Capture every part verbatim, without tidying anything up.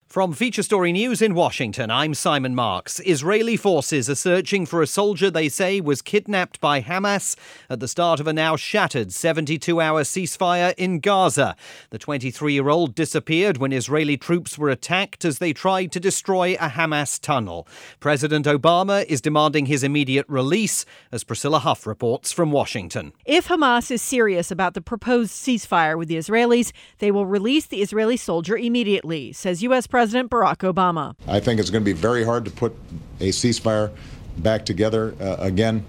From Feature Story News in Washington, I'm Simon Marks. Israeli forces are searching for a soldier they say was kidnapped by Hamas at the start of a now shattered seventy-two hour ceasefire in Gaza. The twenty-three-year-old disappeared when Israeli troops were attacked as they tried to destroy a Hamas tunnel. President Obama is demanding his immediate release, as Priscilla Huff reports from Washington. If Hamas is serious about the proposed ceasefire with the Israelis, they will release the Israeli soldier immediately, says U S President Barack Obama. I think it's going to be very hard to put a ceasefire back together uh, again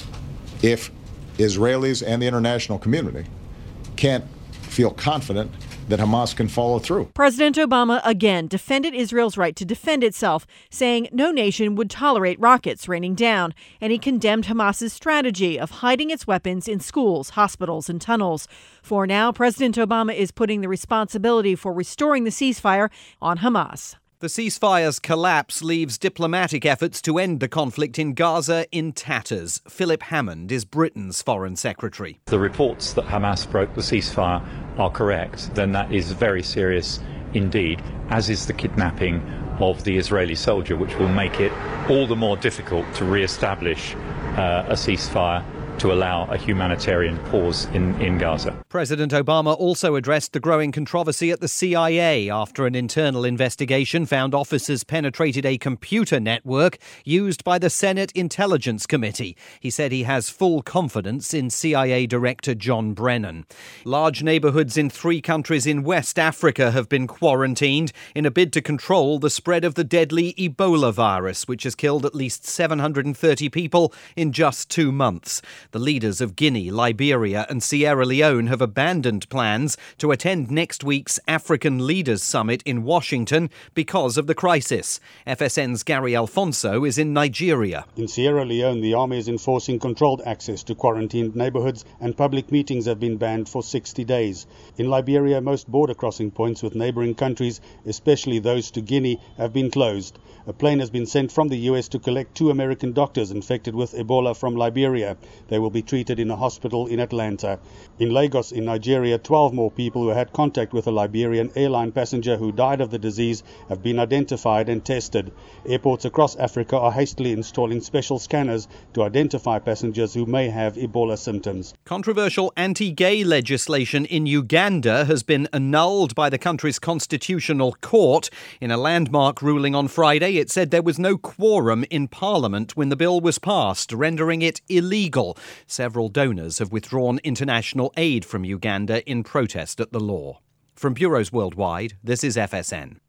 if Israelis and the international community can't feel confident that Hamas can follow through. President Obama again defended Israel's right to defend itself, saying no nation would tolerate rockets raining down, and he condemned Hamas's strategy of hiding its weapons in schools, hospitals, and tunnels. For now, President Obama is putting the responsibility for restoring the ceasefire on Hamas. The ceasefire's collapse leaves diplomatic efforts to end the conflict in Gaza in tatters. Philip Hammond is Britain's Foreign Secretary. The reports that Hamas broke the ceasefire are correct, then that is very serious indeed, as is the kidnapping of the Israeli soldier, which will make it all the more difficult to re-establish uh, a ceasefire to allow a humanitarian pause in, in Gaza. President Obama also addressed the growing controversy at the C I A after an internal investigation found officers penetrated a computer network used by the Senate Intelligence Committee. He said he has full confidence in C I A Director John Brennan. Large neighborhoods in three countries in West Africa have been quarantined in a bid to control the spread of the deadly Ebola virus, which has killed at least seven hundred thirty people in just two months. The leaders of Guinea, Liberia and Sierra Leone have abandoned plans to attend next week's African Leaders Summit in Washington because of the crisis. F S N's Gary Alfonso is in Nigeria. In Sierra Leone, the army is enforcing controlled access to quarantined neighborhoods, and public meetings have been banned for sixty days. In Liberia, most border crossing points with neighboring countries, especially those to Guinea, have been closed. A plane has been sent from the U S to collect two American doctors infected with Ebola from Liberia. They will be treated in a hospital in Atlanta. In Lagos, in Nigeria, twelve more people who had contact with a Liberian airline passenger who died of the disease have been identified and tested. Airports across Africa are hastily installing special scanners to identify passengers who may have Ebola symptoms. Controversial anti-gay legislation in Uganda has been annulled by the country's constitutional court. In a landmark ruling on Friday, it said there was no quorum in Parliament when the bill was passed, rendering it illegal. Several donors have withdrawn international aid from Uganda in protest at the law. From bureaus worldwide, this is F S N.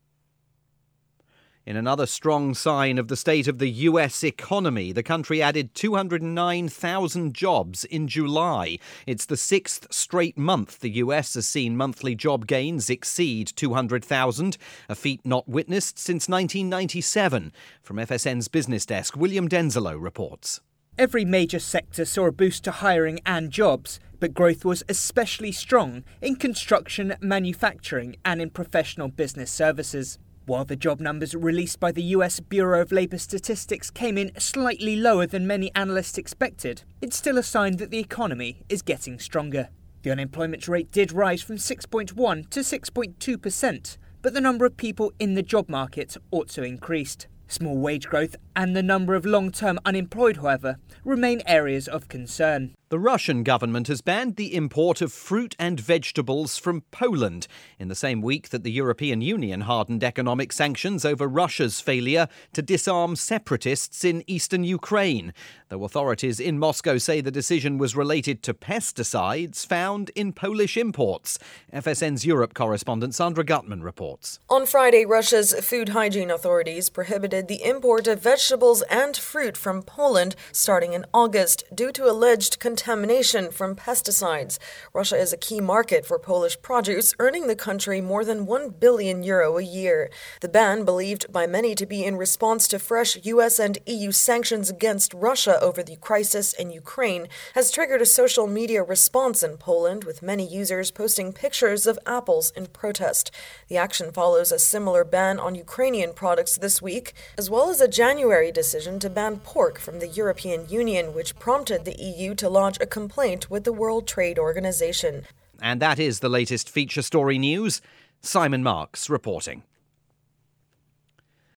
In another strong sign of the state of the U S economy, the country added two hundred nine thousand jobs in July. It's the sixth straight month the U S has seen monthly job gains exceed two hundred thousand, a feat not witnessed since nineteen ninety-seven. From F S N's business desk, William Denzelo reports. Every major sector saw a boost to hiring and jobs, but growth was especially strong in construction, manufacturing and in professional business services. While the job numbers released by the U S Bureau of Labour Statistics came in slightly lower than many analysts expected, it's still a sign that the economy is getting stronger. The unemployment rate did rise from six point one to six point two percent, but the number of people in the job market also increased. Small wage growth and the number of long-term unemployed, however, remain areas of concern. The Russian government has banned the import of fruit and vegetables from Poland in the same week that the European Union hardened economic sanctions over Russia's failure to disarm separatists in eastern Ukraine. Though authorities in Moscow say the decision was related to pesticides found in Polish imports. F S N's Europe correspondent Sandra Gutman reports. On Friday, Russia's food hygiene authorities prohibited the import of vegetables and fruit from Poland starting in August due to alleged contamination contamination from pesticides. Russia is a key market for Polish produce, earning the country more than one billion euro a year. The ban, believed by many to be in response to fresh U S and E U sanctions against Russia over the crisis in Ukraine, has triggered a social media response in Poland, with many users posting pictures of apples in protest. The action follows a similar ban on Ukrainian products this week, as well as a January decision to ban pork from the European Union, which prompted the E U to launch a complaint with the World Trade Organization. And that is the latest feature story news. Simon Marks reporting.